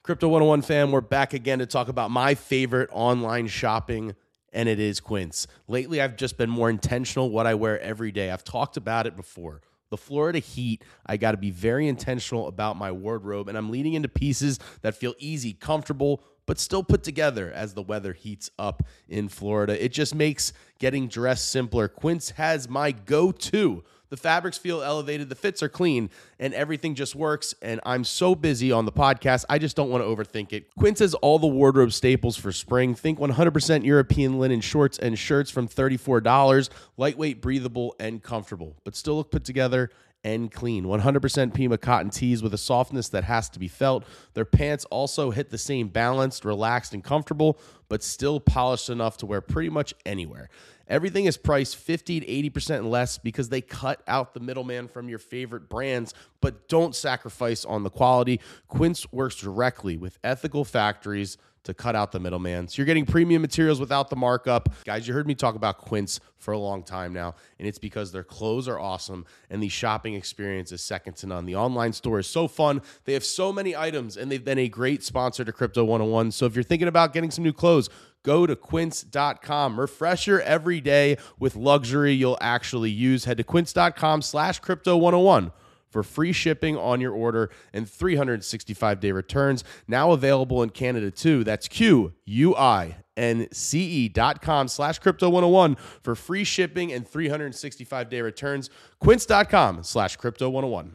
Crypto 101 fam, we're back again to talk about my favorite online shopping, and it is Quince. Lately, I've just been more intentional what I wear every day. I've talked about it before. The Florida heat, I got to be very intentional about my wardrobe, and I'm leaning into pieces that feel easy, comfortable, but still put together as the weather heats up in Florida. It just makes getting dressed simpler. Quince has my go-to. The fabrics feel elevated, the fits are clean, and everything just works. And I'm so busy on the podcast, I just don't want to overthink it. Quince has all the wardrobe staples for spring. Think 100% European linen shorts and shirts from $34, lightweight, breathable, and comfortable, but still look put together and clean. 100% Pima cotton tees with a softness that has to be felt. Their pants also hit the same balanced, relaxed, and comfortable, but still polished enough to wear pretty much anywhere. Everything is priced 50 to 80% less because they cut out the middleman from your favorite brands, but don't sacrifice on the quality. Quince works directly with ethical factories to cut out the middleman. So you're getting premium materials without the markup. Guys, you heard me talk about Quince for a long time now, and it's because their clothes are awesome and the shopping experience is second to none. The online store is so fun. They have so many items, and they've been a great sponsor to Crypto 101. So if you're thinking about getting some new clothes, go to quince.com. Refresher every day with luxury you'll actually use. Head to quince.com/crypto101 for free shipping on your order and 365-day returns. Now available in Canada too. That's QUINCE.com/crypto101 for free shipping and 365-day returns. Quince.com/crypto101.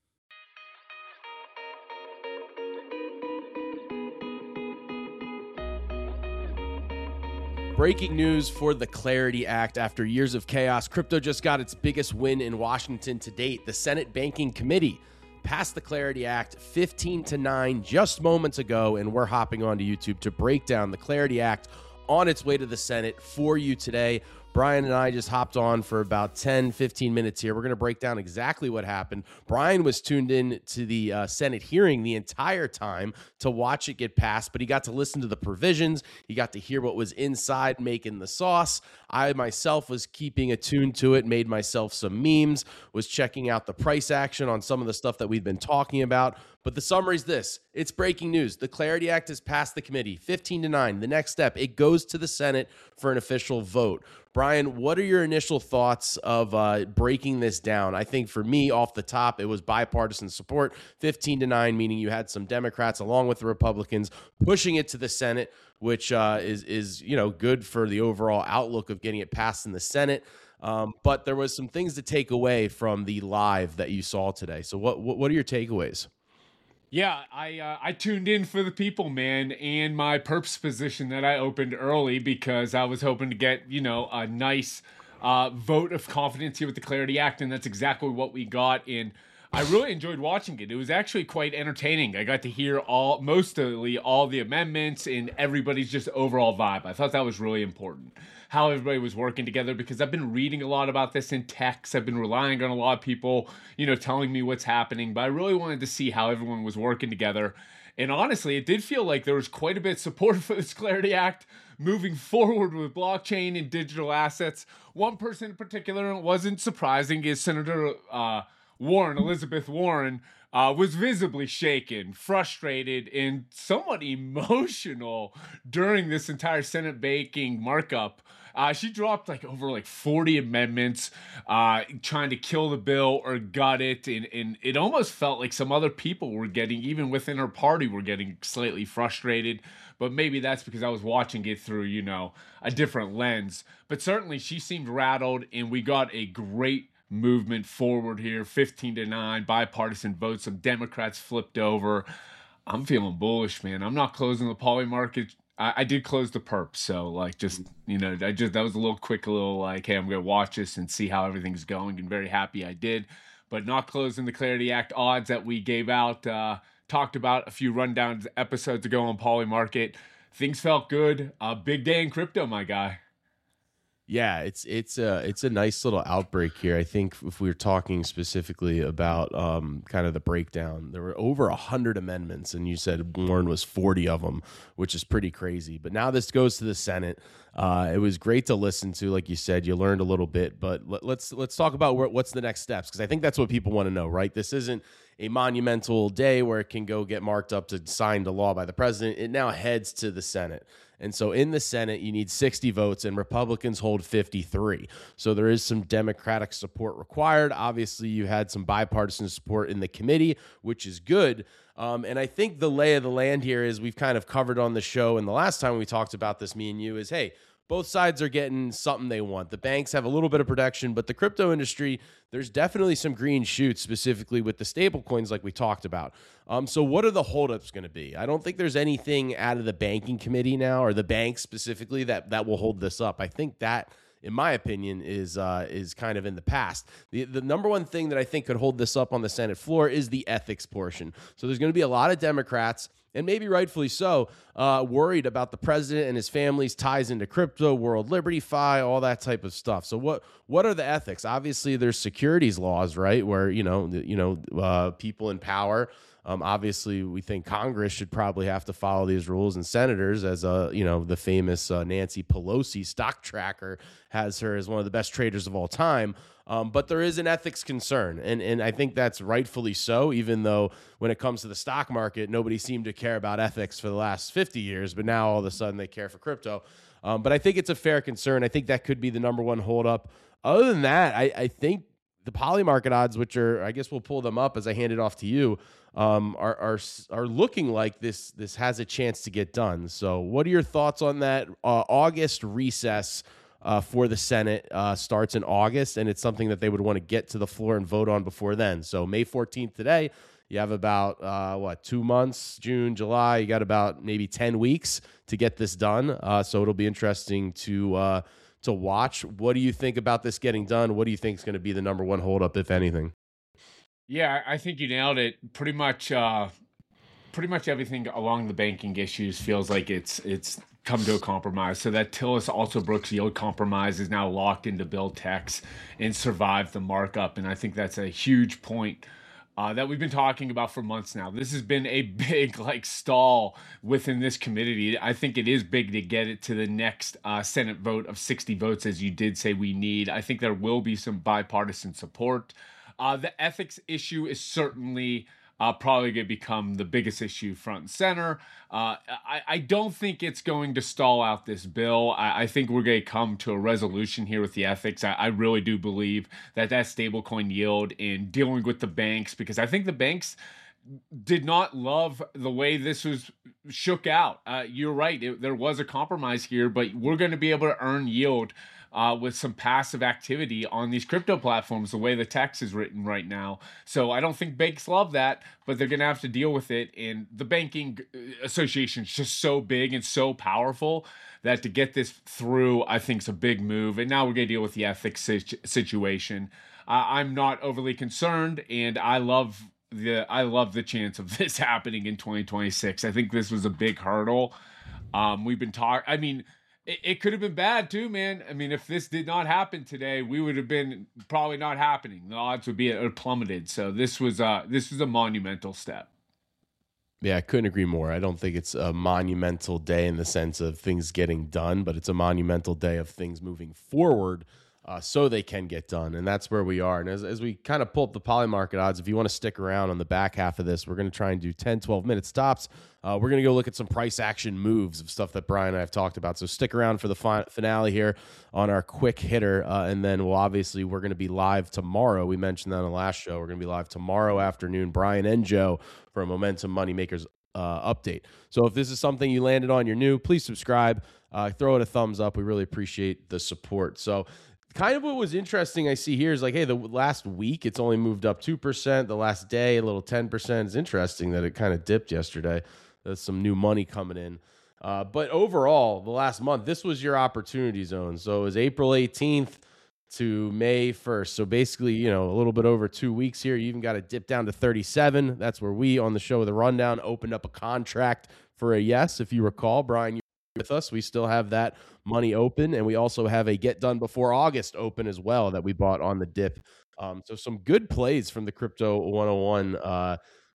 Breaking news for the Clarity Act. After years of chaos, crypto just got its biggest win in Washington to date. The Senate Banking Committee passed the Clarity Act 15-9 just moments ago, and we're hopping onto YouTube to break down the Clarity Act on its way to the Senate for you today. Brian and I just hopped on for about 10, 15 minutes here. We're going to break down exactly what happened. Brian was tuned in to the Senate hearing the entire time to watch it get passed, but he got to listen to the provisions. He got to hear what was inside making the sauce. I myself was keeping attuned to it, made myself some memes, was checking out the price action on some of the stuff that we've been talking about. But the summary is this. It's breaking news. The Clarity Act has passed the committee 15-9. The next step, it goes to the Senate for an official vote. Brian, what are your initial thoughts of breaking this down? I think for me, off the top, it was bipartisan support, 15-9, meaning you had some Democrats along with the Republicans pushing it to the Senate, which is good for the overall outlook of getting it passed in the Senate. But there was some things to take away from the live that you saw today. So what are your takeaways? Yeah, I tuned in for the people, man, and my perps position that I opened early because I was hoping to get, a nice vote of confidence here with the Clarity Act, and that's exactly what we got. And I really enjoyed watching it. It was actually quite entertaining. I got to hear mostly all the amendments and everybody's just overall vibe. I thought that was really important, how everybody was working together, because I've been reading a lot about this in text. I've been relying on a lot of people, telling me what's happening, but I really wanted to see how everyone was working together. And honestly, it did feel like there was quite a bit of support for this Clarity Act moving forward with blockchain and digital assets. One person in particular, and it wasn't surprising, is Senator Elizabeth Warren, was visibly shaken, frustrated, and somewhat emotional during this entire Senate banking markup. She dropped over 40 amendments, trying to kill the bill or gut it, and it almost felt like some other people were getting, even within her party, were getting slightly frustrated. But maybe that's because I was watching it through, a different lens. But certainly she seemed rattled, and we got a great movement forward here, 15-9, bipartisan vote. Some Democrats flipped over. I'm feeling bullish, man. I'm not closing the poly market. I did close the perp, so that was a little quick, hey, I'm gonna watch this and see how everything's going, and very happy I did. But not closing the Clarity Act odds that we gave out, talked about a few rundowns episodes ago on poly market. Things felt good. Big day in crypto, my guy. Yeah, it's a nice little outbreak here. I think if we were talking specifically about kind of the breakdown, there were over 100 amendments, and you said Warren was 40 of them, which is pretty crazy. But now this goes to the Senate. It was great to listen to, like you said. You learned a little bit, but let's talk about what's the next steps, because I think that's what people want to know, right? This isn't a monumental day where it can go get marked up to signed to law by the president. It now heads to the Senate. And so in the Senate, you need 60 votes, and Republicans hold 53. So there is some Democratic support required. Obviously, you had some bipartisan support in the committee, which is good. And I think the lay of the land here is we've kind of covered on the show, and the last time we talked about this, me and you, is, hey, both sides are getting something they want. The banks have a little bit of protection, but the crypto industry, there's definitely some green shoots, specifically with the stable coins like we talked about. So what are the holdups going to be? I don't think there's anything out of the banking committee now, or the banks specifically, that will hold this up. I think that, in my opinion, is kind of in the past. The number one thing that I think could hold this up on the Senate floor is the ethics portion. So there's going to be a lot of Democrats, and maybe rightfully so, worried about the president and his family's ties into crypto, World Liberty Fi, all that type of stuff. So what are the ethics? Obviously, there's securities laws, right, where people in power. Obviously, we think Congress should probably have to follow these rules, and senators, as the famous Nancy Pelosi stock tracker has her as one of the best traders of all time. But there is an ethics concern, and I think that's rightfully so, even though when it comes to the stock market, nobody seemed to care about ethics for the last 50 years, but now all of a sudden they care for crypto. But I think it's a fair concern. I think that could be the number one holdup. Other than that, I think the Polymarket odds, which are, I guess we'll pull them up as I hand it off to you, are looking like this has a chance to get done. So what are your thoughts on that? August recess for the Senate starts in August, and it's something that they would want to get to the floor and vote on before then. So May 14th today, you have about, 2 months, June, July. You got about maybe 10 weeks to get this done. So it'll be interesting to watch. What do you think about this getting done? What do you think is going to be the number one holdup, if anything? Yeah, I think you nailed it. Pretty much everything along the banking issues feels like it's come to a compromise. So that Tillis also Brooks yield compromise is now locked into bill text and survived the markup. And I think that's a huge point that we've been talking about for months now. This has been a big stall within this committee. I think it is big to get it to the next Senate vote of 60 votes, as you did say we need. I think there will be some bipartisan support. The ethics issue is certainly probably going to become the biggest issue front and center. I don't think it's going to stall out this bill. I think we're going to come to a resolution here with the ethics. I really do believe that stablecoin yield in dealing with the banks, because I think the banks did not love the way this was shook out. You're right. There was a compromise here, but we're going to be able to earn yield with some passive activity on these crypto platforms, the way the text is written right now. So I don't think banks love that, but they're going to have to deal with it. And the banking association is just so big and so powerful that to get this through, I think is a big move. And now we're going to deal with the ethics situation. I'm not overly concerned, and I love the chance of this happening in 2026. I think this was a big hurdle. We've been talking. I mean, it could have been bad too, man. I mean, if this did not happen today, we would have been probably not happening. The odds would be plummeted. So this was a monumental step. Yeah, I couldn't agree more. I don't think it's a monumental day in the sense of things getting done, but it's a monumental day of things moving forward so they can get done. And that's where we are. And as we kind of pull up the Polymarket odds, if you want to stick around on the back half of this, we're going to try and do 10, 12-minute stops. We're going to go look at some price action moves of stuff that Brian and I have talked about. So stick around for the finale here on our quick hitter. And then we're going to be live tomorrow. We mentioned that on the last show. We're going to be live tomorrow afternoon, Brian and Joe, for a Momentum Moneymakers update. So if this is something you landed on, you're new, please subscribe, throw it a thumbs up. We really appreciate the support. So kind of what was interesting I see here is like, hey, the last week it's only moved up 2%. The last day, a little 10%. It's interesting that it kind of dipped yesterday. There's some new money coming in. But overall, the last month, this was your opportunity zone. So it was April 18th to May 1st. So basically, a little bit over 2 weeks here. You even got to dip down to 37. That's where we, on the show with the rundown, opened up a contract for a yes. If you recall, Brian, you were with us. We still have that money open. And we also have a get done before August open as well that we bought on the dip. So some good plays from the Crypto 101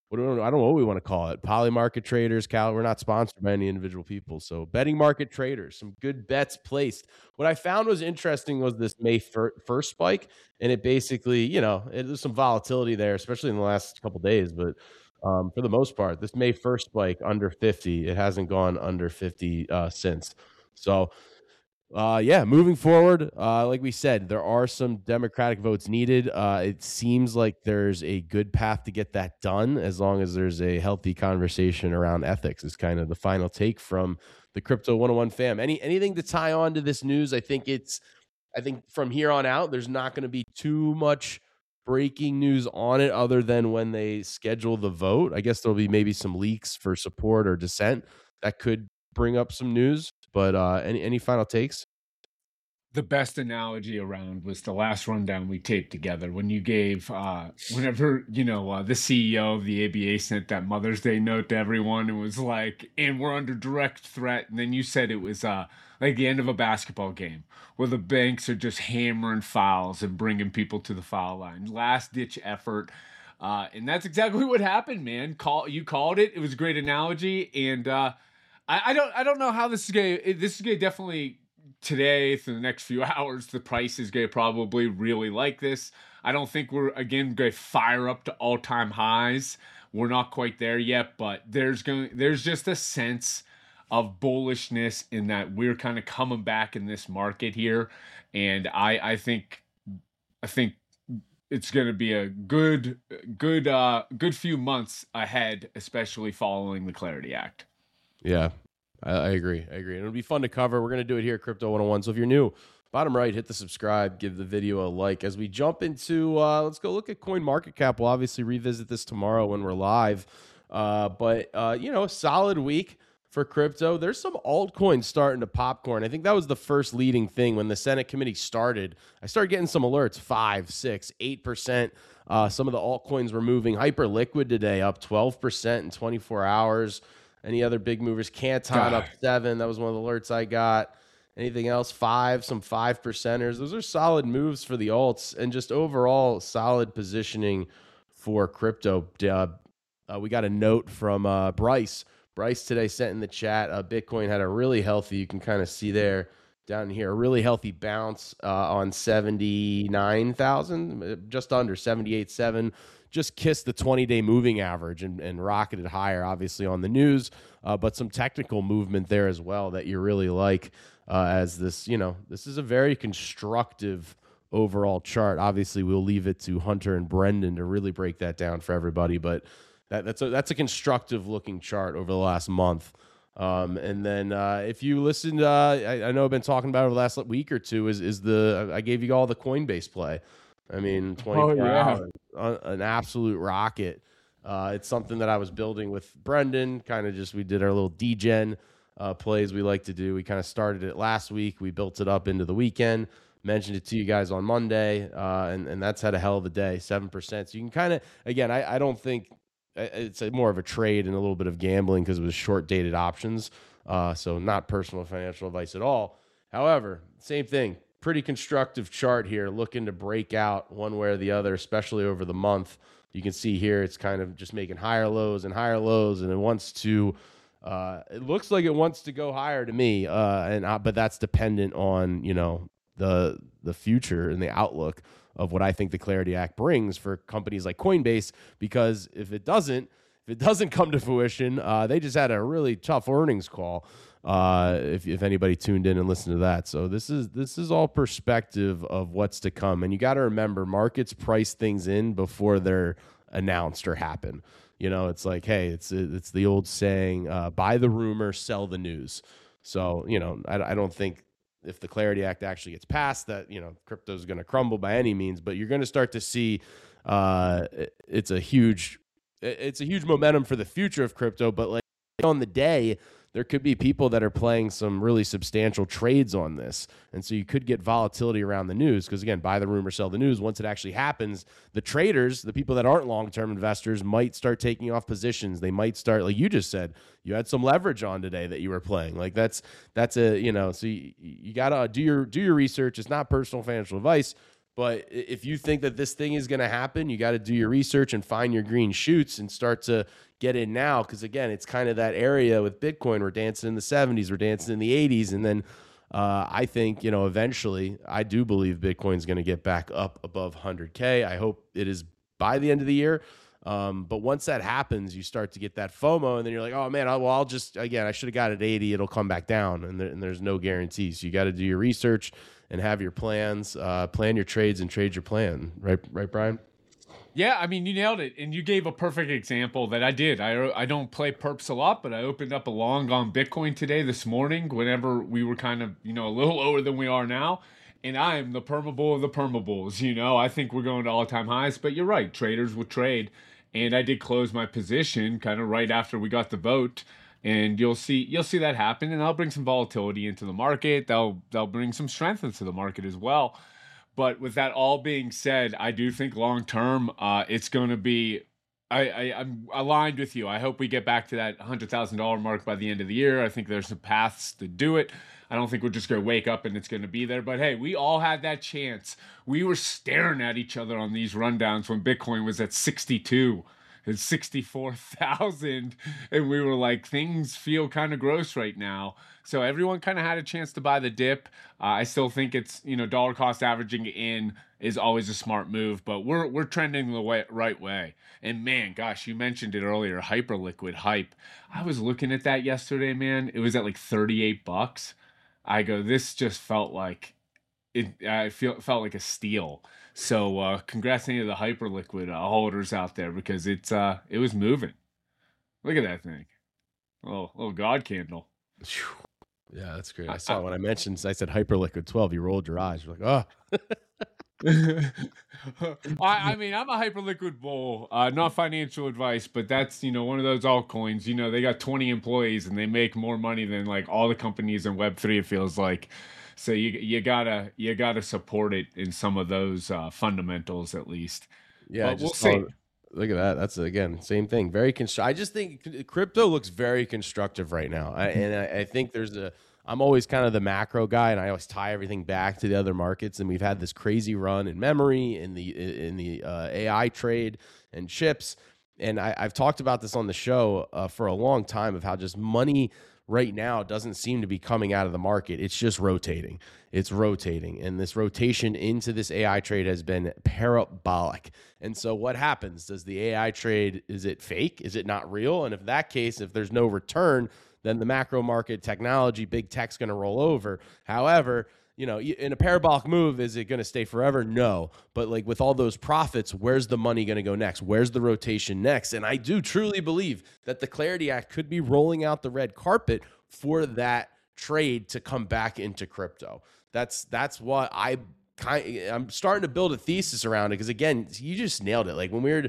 I don't know what we want to call it. Poly market traders, Cal. We're not sponsored by any individual people. So betting market traders, some good bets placed. What I found was interesting was this May 1st spike. And it basically, there's some volatility there, especially in the last couple of days. But for the most part, this May 1st spike under 50, it hasn't gone under 50 since. So moving forward, like we said, there are some Democratic votes needed. It seems like there's a good path to get that done as long as there's a healthy conversation around ethics is kind of the final take from the Crypto 101 fam. Anything to tie on to this news? I think from here on out, there's not going to be too much breaking news on it other than when they schedule the vote. I guess there'll be maybe some leaks for support or dissent that could bring up some news. But any final takes? The best analogy around was the last rundown we taped together when you gave whenever the CEO of the ABA sent that Mother's Day note to everyone. It was like, and we're under direct threat. And then you said it was like the end of a basketball game where the banks are just hammering fouls and bringing people to the foul line. Last ditch effort. And that's exactly what happened, man. You called it. It was a great analogy. And I don't know how this is going to definitely today for the next few hours. The price is going to probably really like this. I don't think we're again going to fire up to all-time highs. We're not quite there yet, but there's just a sense of bullishness in that we're kind of coming back in this market here. And I think it's going to be a good few months ahead, especially following the Clarity Act. Yeah, I agree. It'll be fun to cover. We're going to do it here at Crypto 101. So if you're new, bottom right, hit the subscribe, give the video a like. As we jump into, let's go look at CoinMarketCap. We'll obviously revisit this tomorrow when we're live. But a solid week for crypto. There's some altcoins starting to popcorn. I think that was the first leading thing when the Senate committee started. I started getting some alerts, 5, 6, 8%. Some of the altcoins were moving. Hyperliquid today up 12% in 24 hours. Any other big movers? Canton up 7. That was one of the alerts I got. Anything else? 5, some 5%ers. Those are solid moves for the alts and just overall solid positioning for crypto. We got a note from Bryce. Bryce today sent in the chat. Bitcoin had a really healthy, you can kind of see there down here, a really healthy bounce on 79,000, just under 78.7. Just kissed the 20-day moving average and rocketed higher, obviously, on the news, but some technical movement there as well that you really like as this, this is a very constructive overall chart. Obviously, we'll leave it to Hunter and Brendan to really break that down for everybody, but that's a constructive looking chart over the last month. And then if you listened, I know I've been talking about it over the last week or two, I gave you all the Coinbase play. I mean, 24 hours, an absolute rocket. It's something that I was building with Brendan, kind of we did our little degen plays we like to do. We kind of started it last week. We built it up into the weekend, mentioned it to you guys on Monday, and that's had a hell of a day, 7%. So you can kind of, again, I don't think it's more of a trade and a little bit of gambling because it was short-dated options, so not personal financial advice at all. However, same thing. Pretty constructive chart here, looking to break out one way or the other, especially over the month. You can see here it's kind of just making higher lows, and it wants to. It looks like it wants to go higher to me, but that's dependent on the future and the outlook of what I think the Clarity Act brings for companies like Coinbase. Because if it doesn't come to fruition, they just had a really tough earnings call. If anybody tuned in and listened to that. So this is all perspective of what's to come. And you got to remember, markets price things in before they're announced or happen. It's like, hey, it's the old saying, buy the rumor, sell the news. So, I don't think if the Clarity Act actually gets passed that, crypto is going to crumble by any means, but you're going to start to see it's a huge momentum for the future of crypto. But like on the day, there could be people that are playing some really substantial trades on this. And so you could get volatility around the news because, again, buy the rumor, sell the news. Once it actually happens, the traders, the people that aren't long-term investors, might start taking off positions. They might start, like you just said, you had some leverage on today that you were playing. Like that's a, so you got to do your research. It's not personal financial advice. But if you think that this thing is going to happen, you got to do your research and find your green shoots and start to get in now. Because again, it's kind of that area with Bitcoin. We're dancing in the 70s, we're dancing in the 80s. And then I think, eventually I do believe Bitcoin's going to get back up above 100K. I hope it is by the end of the year. But once that happens, you start to get that FOMO, and then you're like, oh man, I'll just, again, I should have got it at 80. It'll come back down, and there's no guarantees. So you got to do your research and have your plans, plan your trades and trade your plan. Right, Brian? Yeah, I mean, you nailed it. And you gave a perfect example that I did. I don't play perps a lot, but I opened up a long on Bitcoin today, this morning, whenever we were kind of, a little lower than we are now. And I am the perma bull of the perma bulls. I think we're going to all-time highs, but you're right. Traders will trade. And I did close my position kind of right after we got the vote. And you'll see that happen, and that'll bring some volatility into the market. They'll bring some strength into the market as well. But with that all being said, I do think long term, it's going to be. I'm aligned with you. I hope we get back to that $100,000 mark by the end of the year. I think there's some paths to do it. I don't think we're just going to wake up and it's going to be there. But hey, we all had that chance. We were staring at each other on these rundowns when Bitcoin was at 62 and 64,000. And we were like, things feel kind of gross right now. So everyone kind of had a chance to buy the dip. I still think it's, dollar cost averaging in is always a smart move, but we're trending the right way. And man, gosh, you mentioned it earlier, Hyperliquid hype. I was looking at that yesterday, man. It was at like $38. I go, this just felt like it. Felt like a steal. So congrats to any of the Hyperliquid holders out there, because it was moving. Look at that thing, little god candle. Yeah, that's great. I saw when I said Hyperliquid 12. You rolled your eyes. You're like, oh. I mean, I'm a Hyperliquid bull. Not financial advice, but that's one of those altcoins. They got 20 employees and they make more money than like all the companies in Web3. It feels like. So you gotta support it in some of those fundamentals at least. Yeah, we'll see. Look at that. That's again same thing. Very I just think crypto looks very constructive right now, I think I'm always kind of the macro guy, and I always tie everything back to the other markets. And we've had this crazy run in memory, in the AI trade, and chips. And I've talked about this on the show for a long time of how just money right now doesn't seem to be coming out of the market. It's just rotating. It's rotating. And this rotation into this AI trade has been parabolic. And so what happens? Does the AI trade, is it fake? Is it not real? And if that case, if there's no return, then the macro market, technology, big tech's going to roll over. However, in a parabolic move, is it going to stay forever? No. But like with all those profits, where's the money going to go next? Where's the rotation next? And I do truly believe that the Clarity Act could be rolling out the red carpet for that trade to come back into crypto. That's what I'm starting to build a thesis around it, because again, you just nailed it. Like when we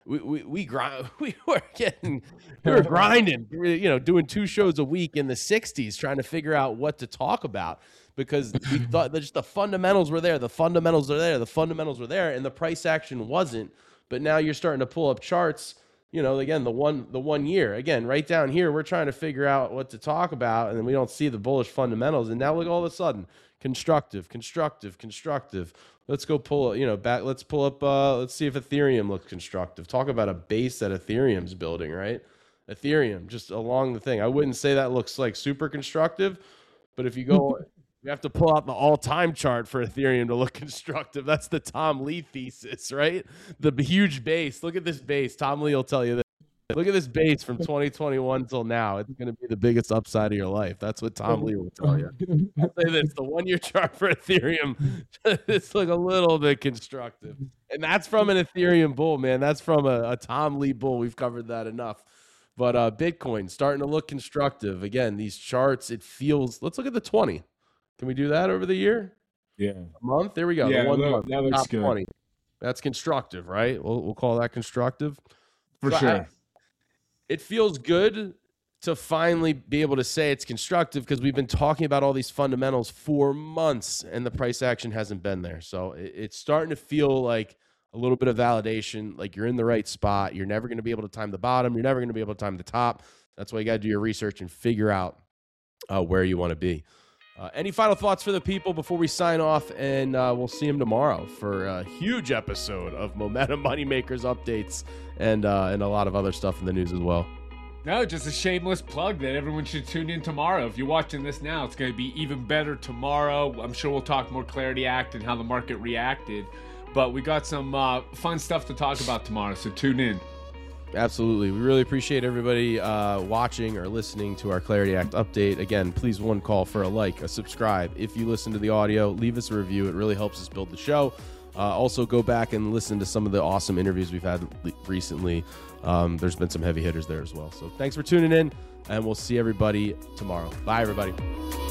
were grinding, doing 2 shows a week in the 60s trying to figure out what to talk about, because we thought that just the fundamentals were there. The fundamentals are there. The fundamentals were there, and the price action wasn't. But now you're starting to pull up charts. Again, the 1 year. Again, right down here, we're trying to figure out what to talk about, and then we don't see the bullish fundamentals. And now look, all of a sudden, constructive. Let's go pull back. Let's pull up. Let's see if Ethereum looks constructive. Talk about a base that Ethereum's building, right? Ethereum just along the thing. I wouldn't say that looks like super constructive, but if you go. You have to pull out the all-time chart for Ethereum to look constructive. That's the Tom Lee thesis, right? The huge base. Look at this base. Tom Lee will tell you that. Look at this base from 2021 till now. It's going to be the biggest upside of your life. That's what Tom Lee will tell you. I'll say this. The 1 year chart for Ethereum, it's like a little bit constructive. And that's from an Ethereum bull, man. That's from a Tom Lee bull. We've covered that enough. But Bitcoin starting to look constructive. Again, these charts, it feels, let's look at the 20. Can we do that over the year? Yeah. A month? There we go. Yeah, the 1 month. That looks good. 20. That's constructive, right? We'll call that constructive. For sure. It feels good to finally be able to say it's constructive, because we've been talking about all these fundamentals for months and the price action hasn't been there. So it's starting to feel like a little bit of validation, like you're in the right spot. You're never going to be able to time the bottom. You're never going to be able to time the top. That's why you got to do your research and figure out where you want to be. Any final thoughts for the people before we sign off? And we'll see them tomorrow for a huge episode of Momentum Moneymakers updates and a lot of other stuff in the news as well. No, just a shameless plug that everyone should tune in tomorrow. If you're watching this now, it's going to be even better tomorrow. I'm sure we'll talk more Clarity Act and how the market reacted. But we got some fun stuff to talk about tomorrow, so tune in. Absolutely. We really appreciate everybody watching or listening to our Clarity Act update. Again, please one call for a like, a subscribe. If you listen to the audio, leave us a review. It really helps us build the show. Also, go back and listen to some of the awesome interviews we've had recently. There's been some heavy hitters there as well. So thanks for tuning in, and we'll see everybody tomorrow. Bye, everybody.